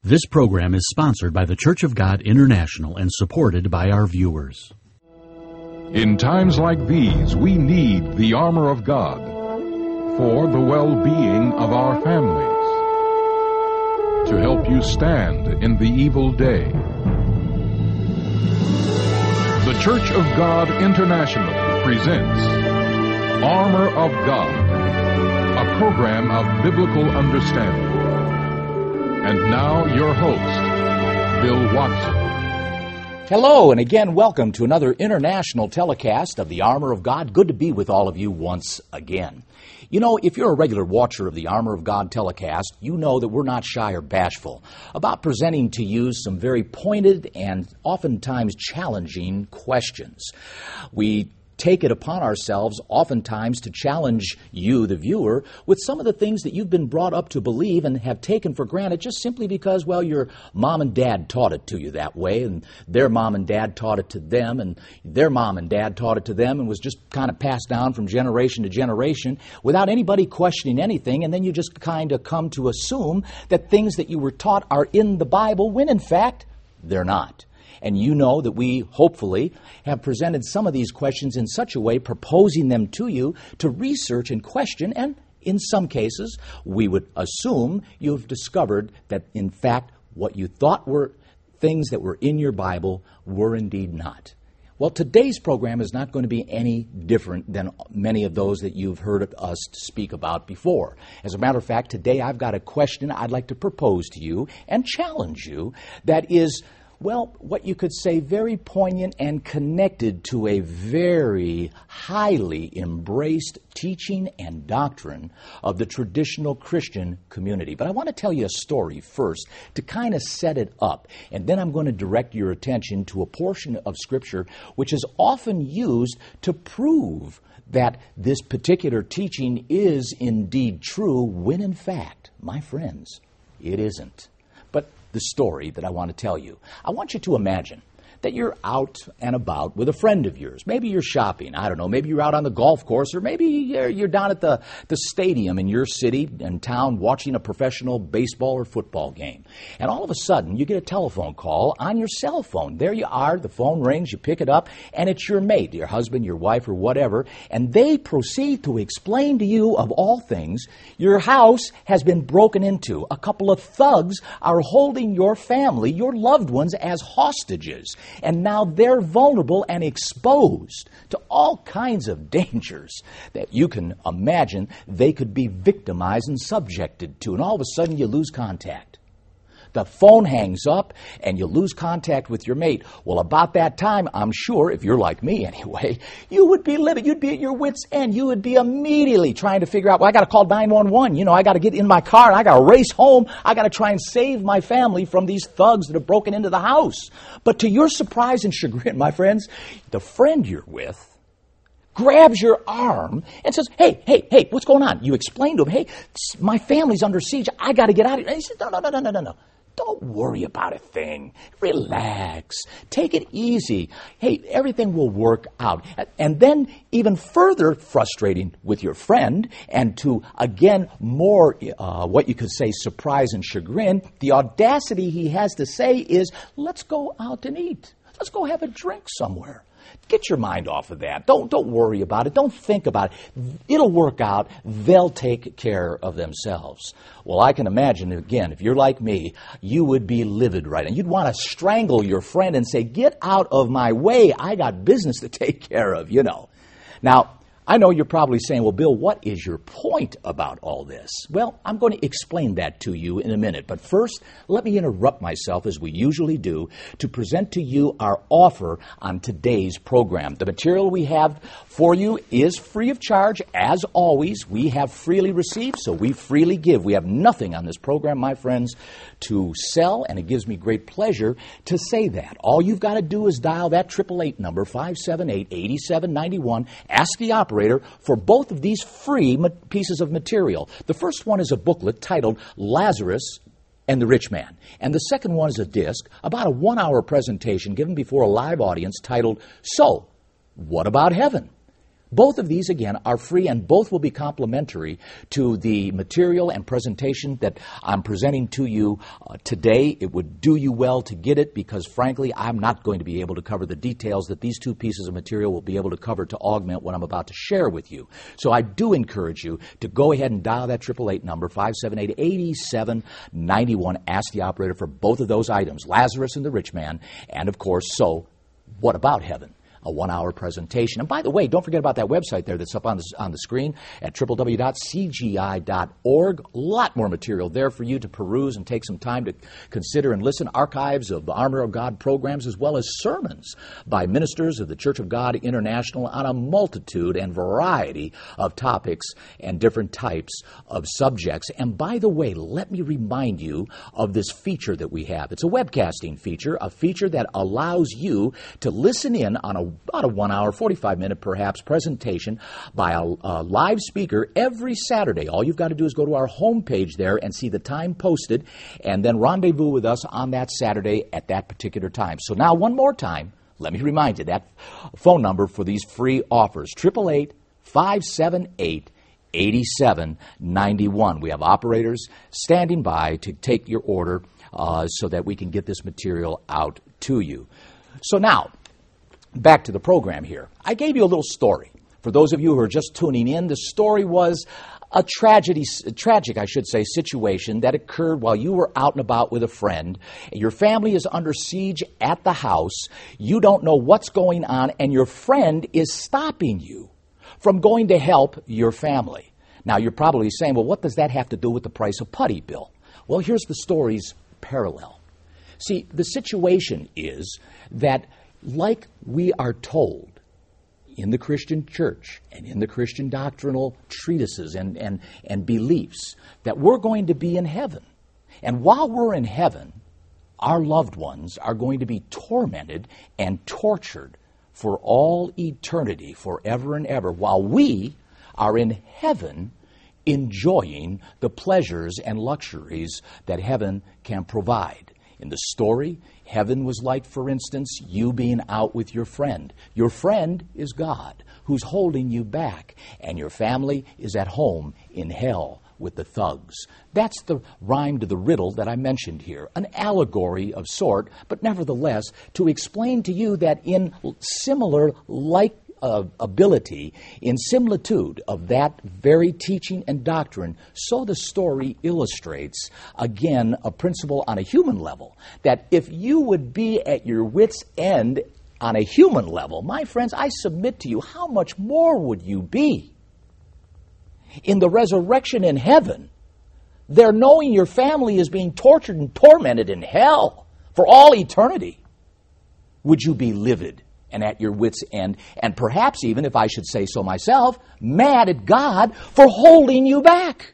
This program is sponsored by the Church of God International and supported by our viewers. In times like these, we need the armor of God for the well-being of our families, to help you stand in the evil day. The Church of God International presents Armor of God, a program of biblical understanding. And now your host, Bill Watson. Hello, and again, welcome to another international telecast of the Armor of God. Good to be with all of you once again. You know, if you're a regular watcher of the Armor of God telecast, you know that we're not shy or bashful about presenting to you some very pointed and oftentimes challenging questions. We take it upon ourselves oftentimes to challenge you, the viewer, with some of the things that you've been brought up to believe and have taken for granted just simply because, well, your mom and dad taught it to you that way, and their mom and dad taught it to them, and their mom and dad taught it to them, and was just kind of passed down from generation to generation without anybody questioning anything, and then you just kind of come to assume that things that you were taught are in the Bible when, in fact, they're not. And you know that we, hopefully, have presented some of these questions in such a way, proposing them to you to research and question, and in some cases, we would assume you've discovered that, in fact, what you thought were things that were in your Bible were indeed not. Well, today's program is not going to be any different than many of those that you've heard us speak about before. As a matter of fact, today I've got a question I'd like to propose to you and challenge you that is, well, what you could say very poignant and connected to a very highly embraced teaching and doctrine of the traditional Christian community. But I want to tell you a story first to kind of set it up, and then I'm going to direct your attention to a portion of Scripture which is often used to prove that this particular teaching is indeed true when, in fact, my friends, it isn't. But the story that I want to tell you, I want you to imagine that you're out and about with a friend of yours. Maybe you're shopping. I don't know. Maybe you're out on the golf course, or maybe you're down at the stadium in your city and town watching a professional baseball or football game. And all of a sudden, you get a telephone call on your cell phone. There you are. The phone rings. You pick it up, and it's your mate, your husband, your wife, or whatever. And they proceed to explain to you, of all things, your house has been broken into. A couple of thugs are holding your family, your loved ones, as hostages. And now they're vulnerable and exposed to all kinds of dangers that you can imagine they could be victimized and subjected to. And all of a sudden you lose contact. The phone hangs up and you lose contact with your mate. Well, about that time, I'm sure, if you're like me anyway, you would be livid. You'd be at your wit's end. You would be immediately trying to figure out, well, I got to call 911. You know, I got to get in my car and I got to race home. I got to try and save my family from these thugs that have broken into the house. But to your surprise and chagrin, my friends, the friend you're with grabs your arm and says, hey, what's going on? You explain to him, hey, my family's under siege. I got to get out of here. And he says, no. Don't worry about a thing. Relax. Take it easy. Hey, everything will work out. And then, even further frustrating with your friend, and to, again, more, what you could say, surprise and chagrin, the audacity he has to say is, let's go out and eat. Let's go have a drink somewhere. Get your mind off of that. Don't worry about it. Don't think about it. It'll work out. They'll take care of themselves. Well, I can imagine, again, if you're like me, you would be livid, right? And you'd want to strangle your friend and say, get out of my way. I got business to take care of, you know. Now, I know you're probably saying, well, Bill, what is your point about all this? Well, I'm going to explain that to you in a minute. But first, let me interrupt myself, as we usually do, to present to you our offer on today's program. The material we have for you is free of charge. As always, we have freely received, so we freely give. We have nothing on this program, my friends, to sell, and it gives me great pleasure to say that. All you've got to do is dial that 888 number, 578-8791, ask the operator for both of these free pieces of material. The first one is a booklet titled Lazarus and the Rich Man. And the second one is a disc, about a 1-hour presentation given before a live audience titled, So, What About Heaven? Both of these, again, are free, and both will be complementary to the material and presentation that I'm presenting to you today. It would do you well to get it because, frankly, I'm not going to be able to cover the details that these two pieces of material will be able to cover to augment what I'm about to share with you. So I do encourage you to go ahead and dial that 888 number, 578-8791. Ask the operator for both of those items, Lazarus and the rich man, and, of course, so what about heaven? A 1-hour presentation. And by the way, don't forget about that website there that's up on the screen at www.cgi.org. A lot more material there for you to peruse and take some time to consider and listen. Archives of the Armor of God programs, as well as sermons by ministers of the Church of God International on a multitude and variety of topics and different types of subjects. And by the way, let me remind you of this feature that we have. It's a webcasting feature, a feature that allows you to listen in on about a 1-hour, 45-minute perhaps presentation by a live speaker every Saturday. All you've got to do is go to our homepage there and see the time posted and then rendezvous with us on that Saturday at that particular time. So now one more time, let me remind you that phone number for these free offers, 888-578-8791. We have operators standing by to take your order so that we can get this material out to you. So now, back to the program here. I gave you a little story. For those of you who are just tuning in, the story was a tragic situation that occurred while you were out and about with a friend. Your family is under siege at the house. You don't know what's going on, and your friend is stopping you from going to help your family. Now, you're probably saying, well, what does that have to do with the price of putty, Bill? Well, here's the story's parallel. See, the situation is that like we are told in the Christian church and in the Christian doctrinal treatises and beliefs that we're going to be in heaven. And while we're in heaven, our loved ones are going to be tormented and tortured for all eternity, forever and ever, while we are in heaven enjoying the pleasures and luxuries that heaven can provide. In the story, heaven was like, for instance, you being out with your friend. Your friend is God, who's holding you back, and your family is at home in hell with the thugs. That's the rhyme to the riddle that I mentioned here, an allegory of sort, but nevertheless, to explain to you that in similar ability, in similitude of that very teaching and doctrine, so the story illustrates, again, a principle on a human level, that if you would be at your wit's end on a human level, my friends, I submit to you, how much more would you be in the resurrection in heaven, there knowing your family is being tortured and tormented in hell for all eternity? Would you be livid and at your wit's end, and perhaps even, if I should say so myself, mad at God for holding you back?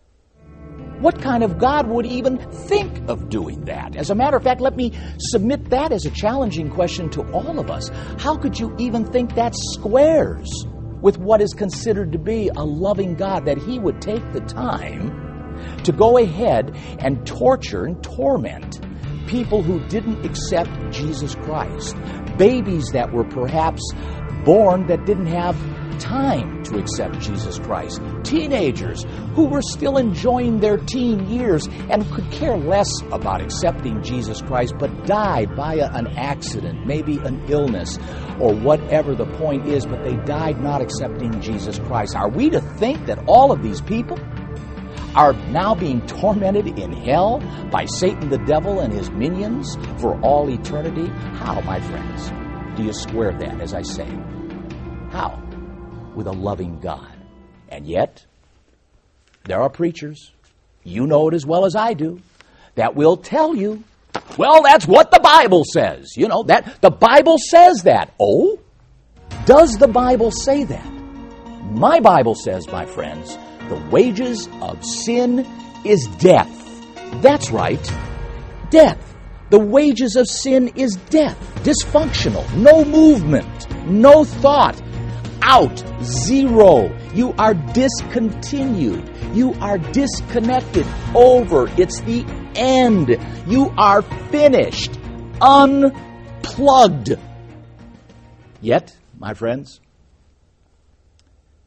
What kind of God would even think of doing that? As a matter of fact, let me submit that as a challenging question to all of us. How could you even think that squares with what is considered to be a loving God, that He would take the time to go ahead and torture and torment people who didn't accept Jesus Christ, babies that were perhaps born that didn't have time to accept Jesus Christ, teenagers who were still enjoying their teen years and could care less about accepting Jesus Christ, but died by an accident, maybe an illness, or whatever the point is, but they died not accepting Jesus Christ. Are we to think that all of these people are now being tormented in hell by Satan the devil and his minions for all eternity? How, my friends, do you square that, as I say? How? With a loving God. And yet, there are preachers, you know it as well as I do, that will tell you, well, that's what the Bible says. You know, that the Bible says that. Oh? Does the Bible say that? My Bible says, my friends, the wages of sin is death. That's right. Death. The wages of sin is death. Dysfunctional. No movement. No thought. Out. Zero. You are discontinued. You are disconnected. Over. It's the end. You are finished. Unplugged. Yet, my friends,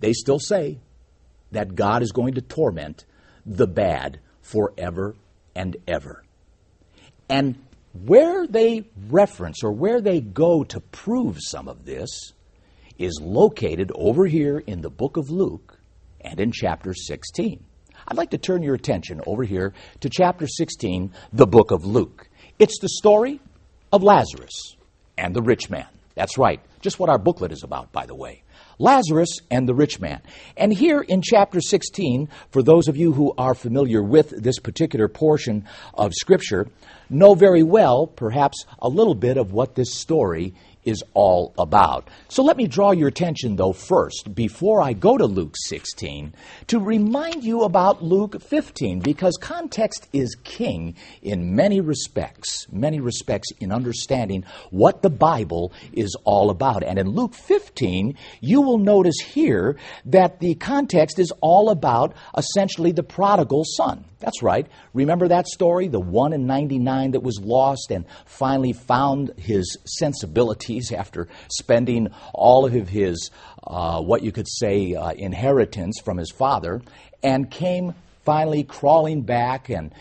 they still say that God is going to torment the bad forever and ever. And where they reference or where they go to prove some of this is located over here in the book of Luke and in chapter 16. I'd like to turn your attention over here to chapter 16, the book of Luke. It's the story of Lazarus and the rich man. That's right, just what our booklet is about, by the way. Lazarus and the rich man. And here in chapter 16, for those of you who are familiar with this particular portion of Scripture, know very well, perhaps a little bit of what this story is all about. So let me draw your attention, though, first, before I go to Luke 16, to remind you about Luke 15, because context is king in many respects in understanding what the Bible is all about. And in Luke 15, you will notice here that the context is all about essentially the prodigal son. That's right. Remember that story? The 1 in 99 that was lost and finally found his sensibilities after spending all of his, what you could say, inheritance from his father, and came finally crawling back and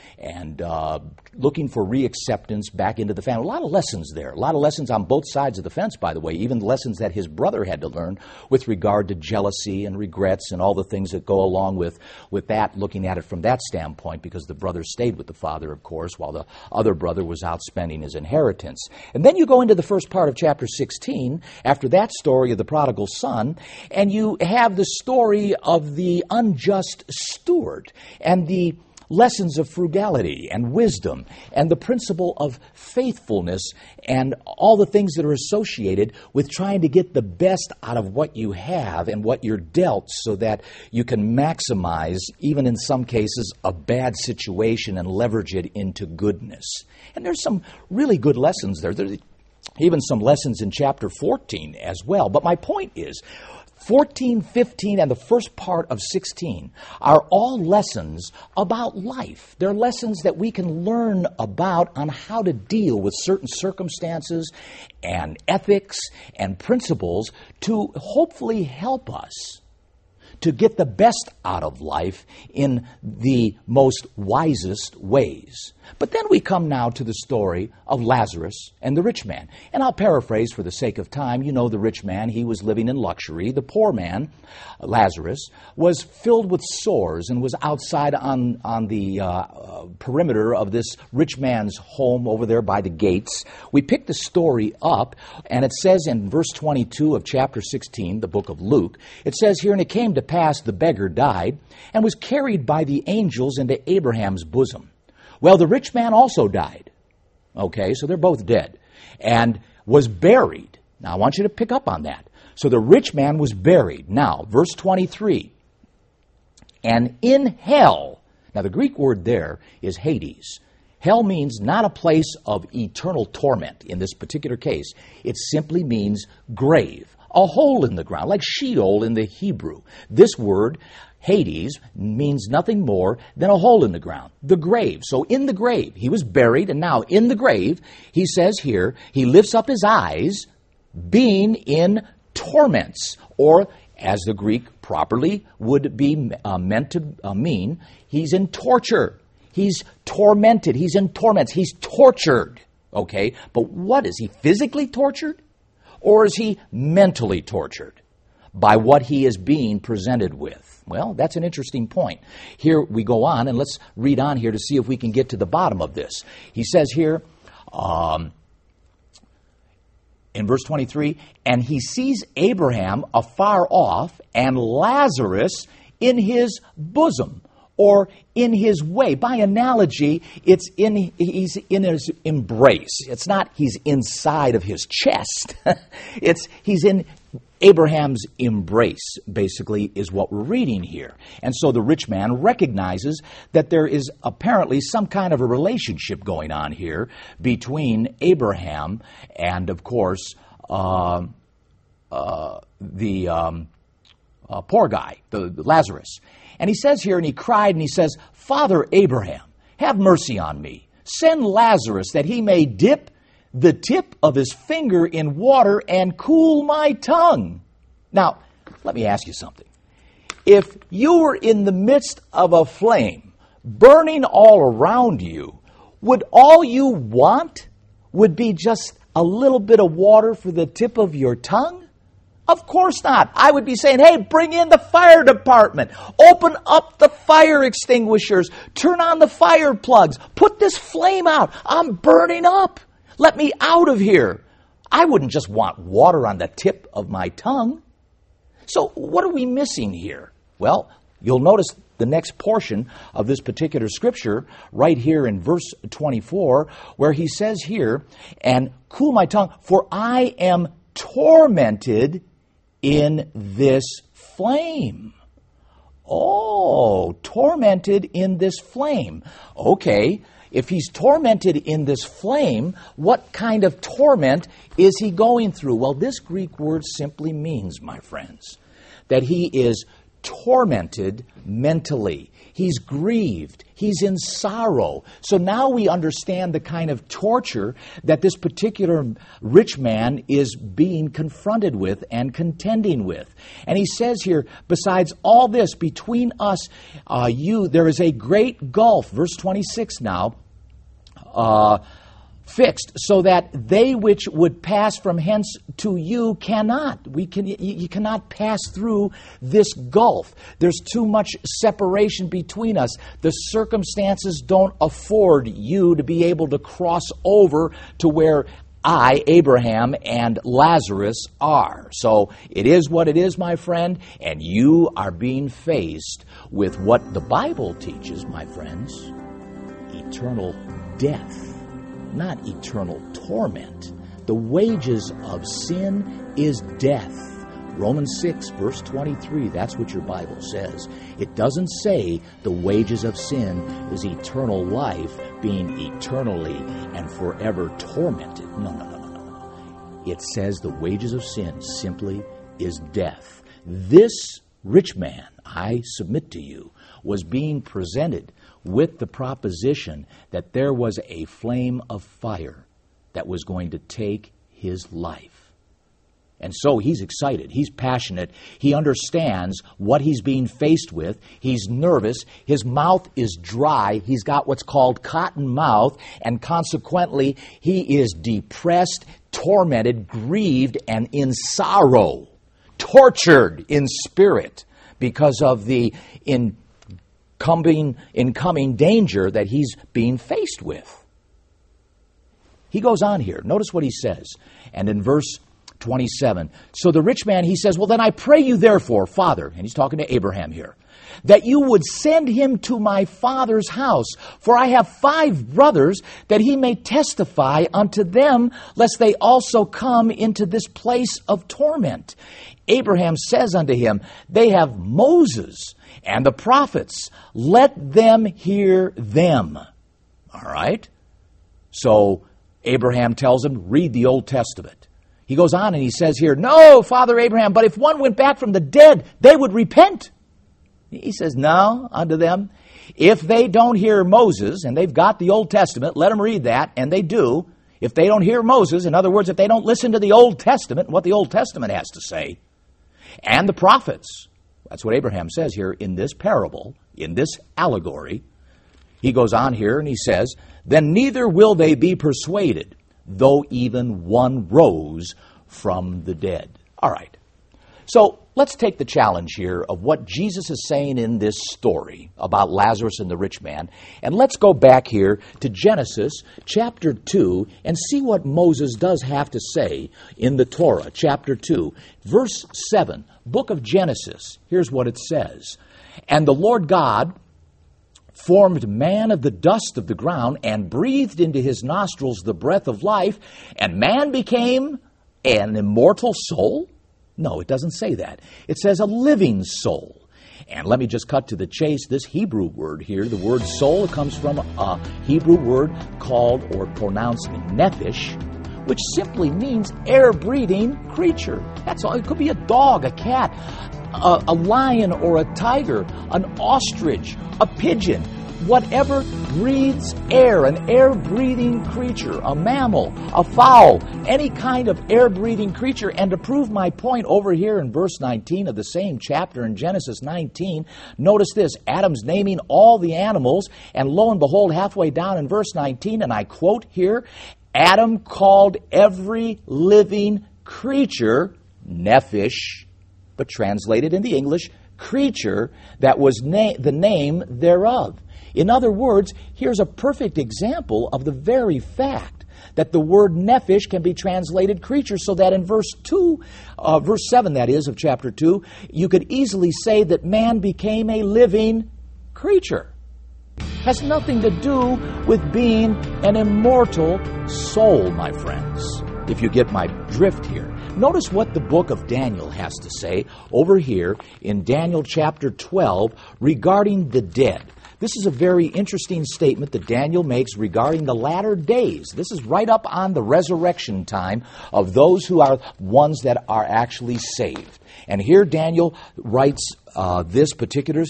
looking for reacceptance back into the family. A lot of lessons there. A lot of lessons on both sides of the fence, by the way. Even lessons that his brother had to learn with regard to jealousy and regrets and all the things that go along with that, looking at it from that standpoint, because the brother stayed with the father, of course, while the other brother was out spending his inheritance. And then you go into the first part of chapter 16, after that story of the prodigal son, and you have the story of the unjust steward and the lessons of frugality and wisdom and the principle of faithfulness and all the things that are associated with trying to get the best out of what you have and what you're dealt so that you can maximize, even in some cases, a bad situation and leverage it into goodness. And there's some really good lessons there. There's even some lessons in chapter 14 as well. But my point is, 14, 15, and the first part of 16 are all lessons about life. They're lessons that we can learn about on how to deal with certain circumstances and ethics and principles to hopefully help us to get the best out of life in the most wisest ways. But then we come now to the story of Lazarus and the rich man. And I'll paraphrase for the sake of time. You know the rich man, he was living in luxury. The poor man, Lazarus, was filled with sores and was outside on the perimeter of this rich man's home over there by the gates. We pick the story up, and it says in verse 22 of chapter 16, the book of Luke, it says here, "And it came to pass the beggar died and was carried by the angels into Abraham's bosom. Well, the rich man also died." Okay, so they're both dead. "And was buried." Now, I want you to pick up on that. So the rich man was buried. Now, verse 23. "And in hell," now the Greek word there is Hades. Hell means not a place of eternal torment in this particular case. It simply means grave, a hole in the ground, like Sheol in the Hebrew. This word, Hades, means nothing more than a hole in the ground, the grave. So in the grave, he was buried, and now in the grave, he says here, he lifts up his eyes, being in torments, or as the Greek properly would be meant to mean, he's in torture. He's tormented. He's in torments. He's tortured. Okay, but what is he? Physically tortured? Or is he mentally tortured by what he is being presented with? Well, that's an interesting point. Here we go on, and let's read on here to see if we can get to the bottom of this. He says here, in verse 23, "And he sees Abraham afar off and Lazarus in his bosom," or in his way. By analogy, he's in his embrace. It's not he's inside of his chest. He's in Abraham's embrace, basically, is what we're reading here. And so the rich man recognizes that there is apparently some kind of a relationship going on here between Abraham and, of course, the poor guy, the Lazarus. And he says here, and he cried, and he says, "Father Abraham, have mercy on me. Send Lazarus that he may dip the tip of his finger in water and cool my tongue." Now, let me ask you something. if you were in the midst of a flame, burning all around you, would all you want would be just a little bit of water for the tip of your tongue? Of course not. I would be saying, hey, bring in the fire department. Open up the fire extinguishers. Turn on the fire plugs. Put this flame out. I'm burning up. Let me out of here. I wouldn't just want water on the tip of my tongue. So what are we missing here? Well, you'll notice the next portion of this particular scripture right here in verse 24, where he says here, and cool my tongue, for I am tormented in this flame. Oh, tormented in this flame. Okay, if he's tormented in this flame, what kind of torment is he going through? Well, this Greek word simply means, my friends, that he is tormented mentally. He's grieved. He's in sorrow. So now we understand the kind of torture that this particular rich man is being confronted with and contending with. And he says here, besides all this, between us, there is a great gulf. Verse 26 now. Fixed, so that they which would pass from hence to you cannot. You cannot pass through this gulf. There's too much separation between us. The circumstances don't afford you to be able to cross over to where I, Abraham, and Lazarus are. So it is what it is, my friend, and you are being faced with what the Bible teaches, my friends, eternal death. Not eternal torment. The wages of sin is death. Romans 6, verse 23, that's what your Bible says. It doesn't say the wages of sin is eternal life, being eternally and forever tormented. No. It says the wages of sin simply is death. This rich man, I submit to you, was being presented with the proposition that there was a flame of fire that was going to take his life. And so he's excited. He's passionate. He understands what he's being faced with. He's nervous. His mouth is dry. He's got what's called cotton mouth. And consequently, he is depressed, tormented, grieved, and in sorrow, tortured in spirit because of the incoming danger that he's being faced with. He goes on here. Notice what he says. And in verse 27, so the rich man, he says, well, then I pray you therefore, Father, and he's talking to Abraham here, that you would send him to my father's house, for I have 5 brothers, that he may testify unto them, lest they also come into this place of torment. Abraham says unto him, they have Moses and the prophets. Let them hear them. All right? So Abraham tells him, read the Old Testament. He goes on and he says here, no, Father Abraham, but if one went back from the dead, they would repent. He says, no, unto them. If they don't hear Moses, and they've got the Old Testament, let them read that, and they do. If they don't hear Moses, in other words, if they don't listen to the Old Testament and what the Old Testament has to say, and the prophets, that's what Abraham says here in this parable, in this allegory. He goes on here and he says, then neither will they be persuaded, though even one rose from the dead. All right. So let's take the challenge here of what Jesus is saying in this story about Lazarus and the rich man, and let's go back here to Genesis chapter 2 and see what Moses does have to say in the Torah, chapter 2, verse 7, book of Genesis. Here's what it says. And the Lord God formed man of the dust of the ground and breathed into his nostrils the breath of life, and man became an immortal soul? No, it doesn't say that. It says a living soul. And let me just cut to the chase. This Hebrew word here, the word soul, it comes from a Hebrew word called or pronounced nephesh, which simply means air-breathing creature. That's all. It could be a dog, a cat, a lion or a tiger, an ostrich, a pigeon. whatever breathes air, an air-breathing creature, a mammal, a fowl, any kind of air-breathing creature. And to prove my point over here in verse 19 of the same chapter in Genesis 19, notice this, Adam's naming all the animals, and lo and behold, halfway down in verse 19, and I quote here, Adam called every living creature, nephesh, but translated in the English, creature, that was the name thereof. In other words, here's a perfect example of the very fact that the word nephesh can be translated creature, so that in verse 7, that is, of chapter 2, you could easily say that man became a living creature. Has nothing to do with being an immortal soul, my friends, if you get my drift here. Notice what the book of Daniel has to say over here in Daniel chapter 12 regarding the dead. This is a very interesting statement that Daniel makes regarding the latter days. This is right up on the resurrection time of those who are ones that are actually saved. And here Daniel writes this particular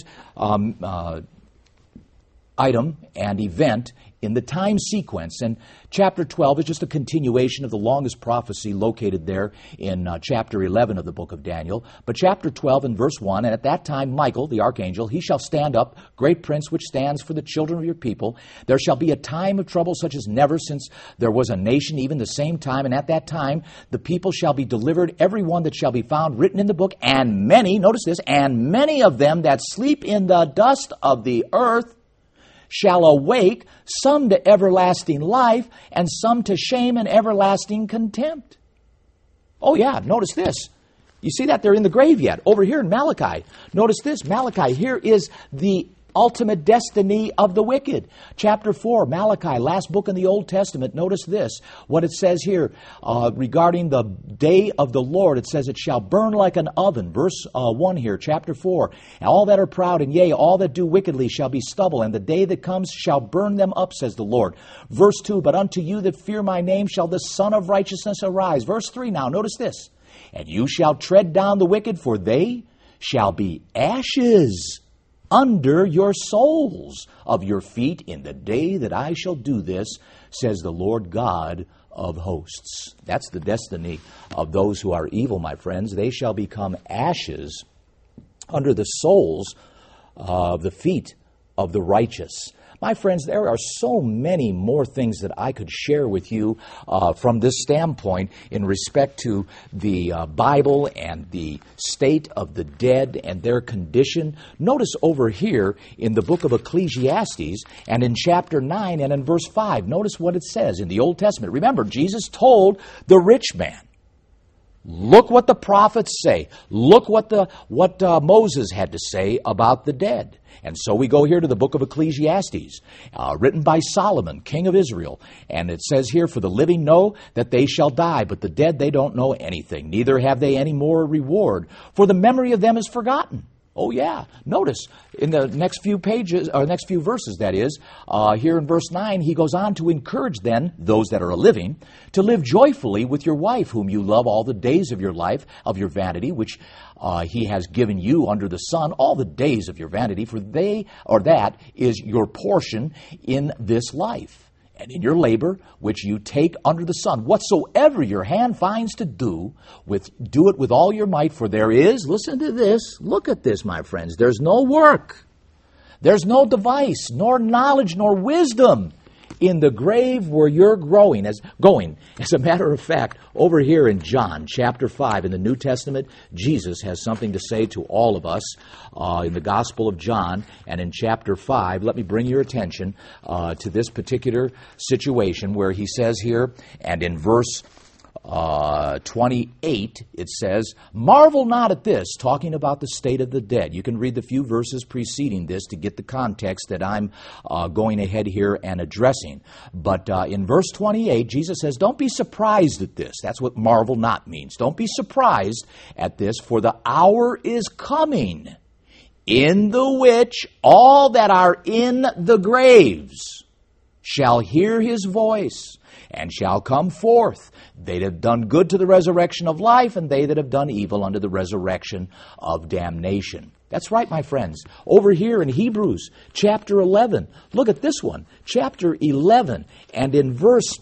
item and event in the time sequence. And chapter 12 is just a continuation of the longest prophecy located there in chapter 11 of the book of Daniel. But chapter 12 and verse 1, and at that time Michael, the archangel, he shall stand up, great prince which stands for the children of your people. There shall be a time of trouble such as never since there was a nation, even the same time. And at that time the people shall be delivered, every one that shall be found written in the book, and many, notice this, and many of them that sleep in the dust of the earth shall awake, some to everlasting life, and some to shame and everlasting contempt. Oh yeah, notice this. You see that they're in the grave yet. Over here in Malachi, notice this. Malachi, here is the ultimate destiny of the wicked. Chapter 4, Malachi, last book in the Old Testament. Notice this, what it says here regarding the day of the Lord. It says, it shall burn like an oven. Verse 1 here, chapter 4. And all that are proud, and yea, all that do wickedly shall be stubble, and the day that comes shall burn them up, says the Lord. Verse 2, but unto you that fear my name shall the Son of Righteousness arise. Verse 3 now, notice this. And you shall tread down the wicked, for they shall be ashes under your soles of your feet in the day that I shall do this, says the Lord God of hosts. That's the destiny of those who are evil, my friends. They shall become ashes under the soles of the feet of the righteous. My friends, there are so many more things that I could share with you from this standpoint in respect to the Bible and the state of the dead and their condition. Notice over here in the book of Ecclesiastes and in chapter 9 and in verse 5, notice what it says in the Old Testament. Remember, Jesus told the rich man, look what the prophets say. Look what Moses had to say about the dead. And so we go here to the book of Ecclesiastes, written by Solomon, king of Israel. And it says here, for the living know that they shall die, but the dead they don't know anything, neither have they any more reward, for the memory of them is forgotten. Oh yeah, notice in the next few pages, or next few verses that is, here in verse 9, he goes on to encourage then, those that are living, to live joyfully with your wife, whom you love all the days of your life, of your vanity, which he has given you under the sun, all the days of your vanity, for they, or that, is your portion in this life. And in your labor, which you take under the sun, whatsoever your hand finds to do it with all your might, for there is, listen to this, look at this, my friends, there's no work, there's no device, nor knowledge, nor wisdom in the grave where you're going. As a matter of fact, over here in John chapter 5 in the New Testament, Jesus has something to say to all of us in the Gospel of John. And in chapter 5, let me bring your attention to this particular situation where he says here, and in verse 28, it says, marvel not at this, talking about the state of the dead. You can read the few verses preceding this to get the context that I'm going ahead here and addressing. But in verse 28, Jesus says, don't be surprised at this. That's what marvel not means. Don't be surprised at this, for the hour is coming, in the which all that are in the graves shall hear his voice, and shall come forth, they that have done good to the resurrection of life, and they that have done evil unto the resurrection of damnation. That's right, my friends. Over here in Hebrews chapter 11, look at this one, chapter 11, and in verse,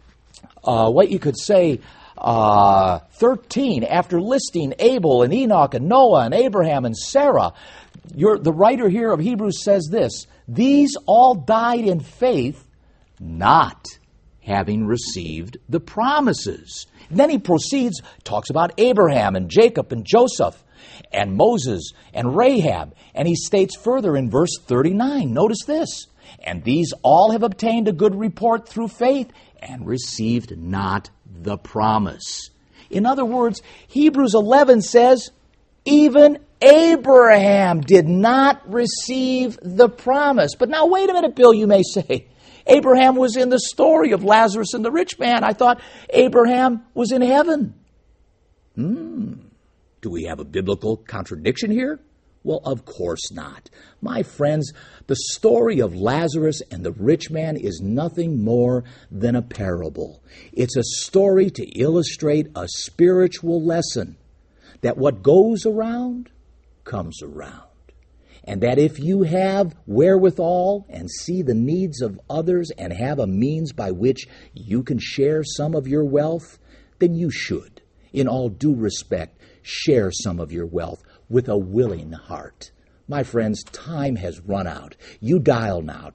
13, after listing Abel and Enoch and Noah and Abraham and Sarah, the writer here of Hebrews says this, these all died in faith, not having received the promises. And then he proceeds, talks about Abraham and Jacob and Joseph and Moses and Rahab. And he states further in verse 39, notice this, and these all have obtained a good report through faith and received not the promise. In other words, Hebrews 11 says, even Abraham did not receive the promise. But now wait a minute, Bill, you may say. Abraham was in the story of Lazarus and the rich man. I thought Abraham was in heaven. Do we have a biblical contradiction here? Well, of course not. My friends, the story of Lazarus and the rich man is nothing more than a parable. It's a story to illustrate a spiritual lesson that what goes around comes around. And that if you have wherewithal and see the needs of others and have a means by which you can share some of your wealth, then you should, in all due respect, share some of your wealth with a willing heart. My friends, time has run out. You dial now,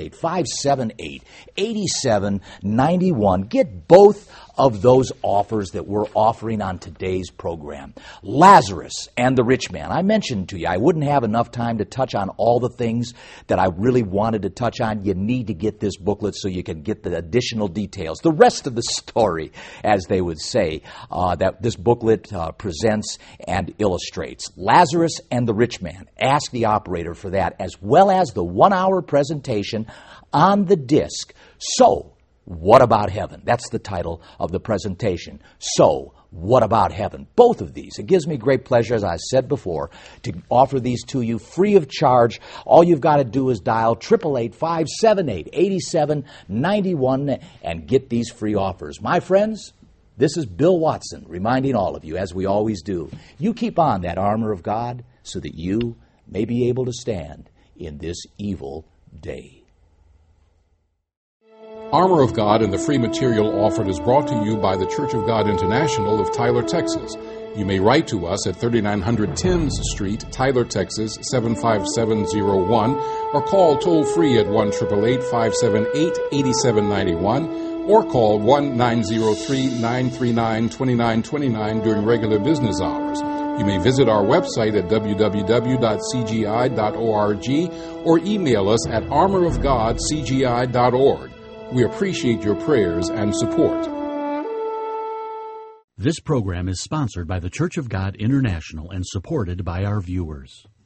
888-578-8791. Get both of those offers that we're offering on today's program. Lazarus and the rich man. I mentioned to you, I wouldn't have enough time to touch on all the things that I really wanted to touch on. You need to get this booklet so you can get the additional details, the rest of the story, as they would say, that this booklet presents and illustrates. Lazarus and the rich man. Ask the operator for that, as well as the 1-hour presentation on the disc. So, what about heaven? That's the title of the presentation. So, what about heaven? Both of these. It gives me great pleasure, as I said before, to offer these to you free of charge. All you've got to do is dial 888-578-8791 and get these free offers. My friends, this is Bill Watson reminding all of you, as we always do, you keep on that armor of God so that you may be able to stand in this evil day. Armor of God and the free material offered is brought to you by the Church of God International of Tyler, Texas. You may write to us at 3900 Thames Street, Tyler, Texas, 75701, or call toll-free at 1-888-578-8791, or call 1-903-939-2929 during regular business hours. You may visit our website at www.cgi.org or email us at armorofgodcgi.org. We appreciate your prayers and support. This program is sponsored by the Church of God International and supported by our viewers.